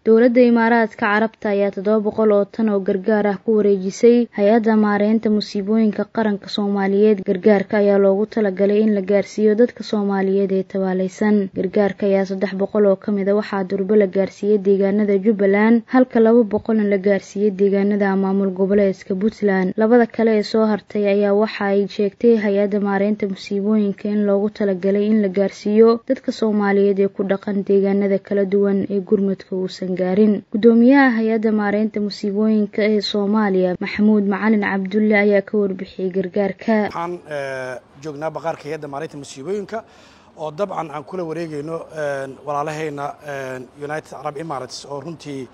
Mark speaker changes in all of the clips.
Speaker 1: dowladda Imaaraadka Carabta ayaa 700 oo tan oo gargaar ah ku wareejisay hay'adda maareynta musiibooyinka qaranka Soomaaliyeed. Gargaarka ayaa loogu talagalay in la gaarsiiyo dadka Soomaaliyeed ee tabaalaysan. Gargaarka ayaa 300 oo kamid ah waxaa durba la gaarsiiyay deegaanada Jubbaland, halka 200 la gaarsiiyay deegaanada maamul goboleedka Puntland. Labada kale ee soo hartay ayaa waxa ay sheegtay hay'adda maareynta musiibooyinka in loogu talagalay in la gaarsiiyo dadka Soomaaliyeed ee ku dhaqan deegaanada kala duwan ee gurmadka uusan gaarin. Gudoomiyaha hay'adda maareynta musiibooyinka ee Soomaaliya Maxamuud Macalin Cabdulle ayaa ka warbixiyay gargaarka.
Speaker 2: waxaan joognaa baqaarka hay'adda maareynta musiibooyinka oo dabcan aan kula wareegayno walaalahayna United Arab Emirates oo runtii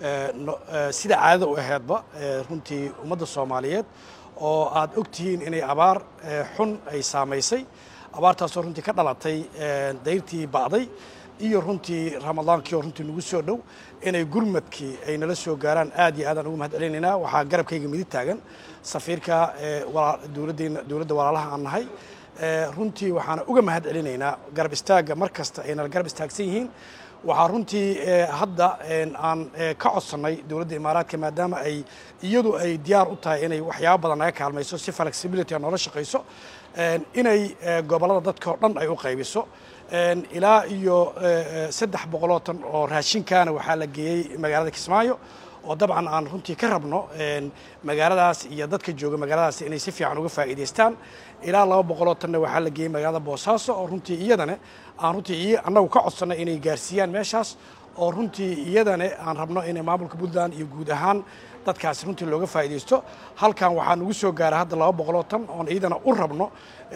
Speaker 2: sida caadada u ahaydba runtii ummadda Soomaaliyeed oo aad ogtihiin inay abaar xun ay saameysay. abaartaas oo runtii ka dhalatay dayrtii bacday iyo runtii ramadaankii oo runtii nagu soo dhow inay gurmadkii ay nala soo gaaraan aad iyo aadaan ugu mahadcelinaynaa. waxaa garabkayga midig taagan safiirka dowladda walaalaha aan nahay. runtii waxaan uga mahadcelinaynaa garab istaaga mar kasta ay nala garab istaagsan yihiin. waxaa runtii hadda aan ka codsannay dowladda Imaaraadka maadaama ay iyadu ay diyaar u tahay inay waxyaabo badan naga kaalmayso si flexibility noola shaqayso inay gobolada dadka oo dhan ay u qaybiso. ilaa iyo 300 tan oo raashinkaana waxaa la geeyey magaalada Kismaayo oo dabcan aan runtii ka rabno magaaladaas iyo dadka jooga magaaladaas inay si fiican uga faa'iideystaan. ilaa 200 tan waxaa la geeyey magaalada Boosaaso oo runtii iyadana aan runtii annagu ka codsanay inay gaarsiiyaan meeshaas oo runtii iyadana aan rabno inay maamulka Puntland iyo guud ahaan dadkaas runtii looga faa'iideysto. halkan waxaa nagu soo gaaray hadda 200 tan oo iyadana u rabno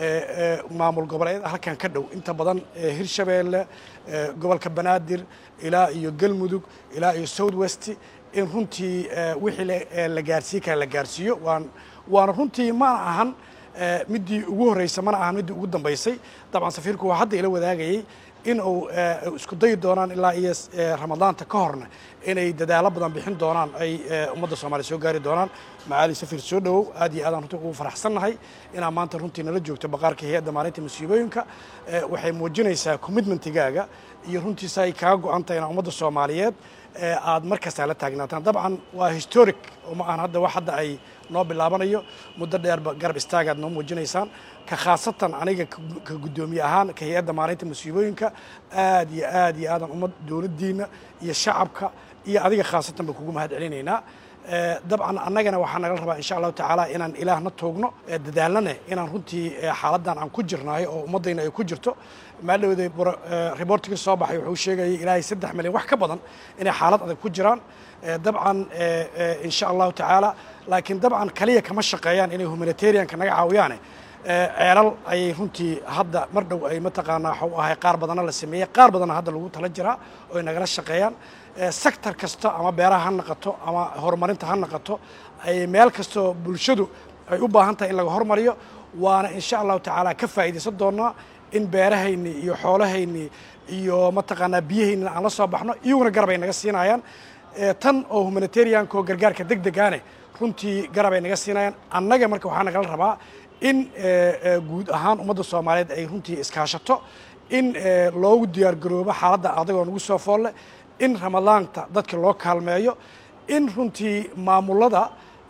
Speaker 2: maamul goboleedyada halkan ka dhow inta badan Hirshabeelle, gobolka Banaadir ilaa iyo Galmudug ilaa iyo South West in runtii wixii la gaarsiin kara la gaarsiiyo. waana runtii ma ahan midii ugu horreysay mana ahan midii ugu dambeysay. dabcan safiirku waa hadda ila wadaagayay in uu isku dayi doonaan ilaa iyo ramadaanta ka horna inay dadaalo badan bixin doonaan ay ummadda Soomaaliya soo gaari doonaan. macaali safiir soo dhawow aad iyo aadaan runtii ugu faraxsannahay inaa maanta runtii nala joogto baqaarka hay'adda maareynta musiibooyinka. waxay muujinaysaa commitmentigaaga iyo runtiisa ay kaaga go'antahay inaa ummadda Soomaaliyeed aad markasta la taagnaataan. dabcan waa historic oo ma ahan hadda wax hadda ay noo bilaabanayo muddo dheerba garab istaagaad noo muujinaysaan ka khaasatan aniga ka gudoomiye ahaan ka hay'adda maareynta musiibooyinka aad iyo aadaan ummad dowladdiina iyo shacabka iyo adiga khaasatan ba kugu mahadcelinaynaa. dabcan annagana waxaa naga rabaa insha Allah tacaala inaan ilaahna toogno dadaalnana inaan runtii xaaladdan aan ku jirnaay oo ummadayna ay ku jirto. maalowday reportiga soo baxay wuxuu sheegayay ilaahay 3 milyan wax ka badan inay xaalad adag ku jiraan. dabcan insha Allah tacaala laakiin dabcan kaliya kama shaqeeyaan inay humanitarianka naga caawiyaan. ceelal ayay runtii hadda mar dhow ay mataqaanaa waxa ahay qaar badan la sameeyay qaar badan hadda lagu tala jiraa oo nagala shaqeeyaan. sector kasta ama beeraha ha noqoto ama horumarinta ha noqoto ay meel kasto bulshadu ay u baahan tahay in laga hormariyo. waana insha Allah tacaala ka faa'iideysan doonaa in beerahayni iyo xoolahayni iyo mataqaanaa biyahayni aan la soo baxno iyaguna garab ay naga siinayaan. tan oo humanitarianka oo gargaarka degdegaane runtii garab ay naga siinayaan. annaga marka waxaa nagala rabaa in guud ahaan ummadda Soomaaliyeed ay runtii iskaashato in loogu diyaar garoobo xaaladda adagoo nagu soo foolle in ramadaanta dadka loo kaalmeeyo in runtii maamulada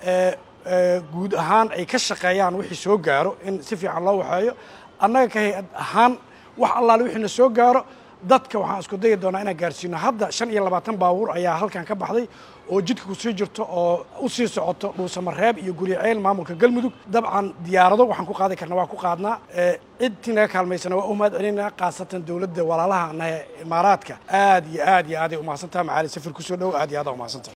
Speaker 2: guud ahaan ay ka shaqeeyaan wixii soo gaaro in si fiican loo waxeeyo. annaga ka hay'ad ahaan wax allaale wixii na soo gaaro dadka waxaan isku dayi doonaa inaan gaarsiino. hadda 25 baabuur ayaa halkan ka baxday oo jidka ku sii jirto oo u sii socoto Dhuusamareeb iyo Guriceel maamulka Galmudug. dabcan diyaarado waxaan ku qaadi karnaa waa ku qaadnaa. cidtii naga kaalmaysana waa u mahadcelinaynaa khaasatan dowladda walaalaha Imaaraadka aad iyo aad u mahadsantahay. macaali safir ku soo dhow aad iyo aad u mahadsantahay.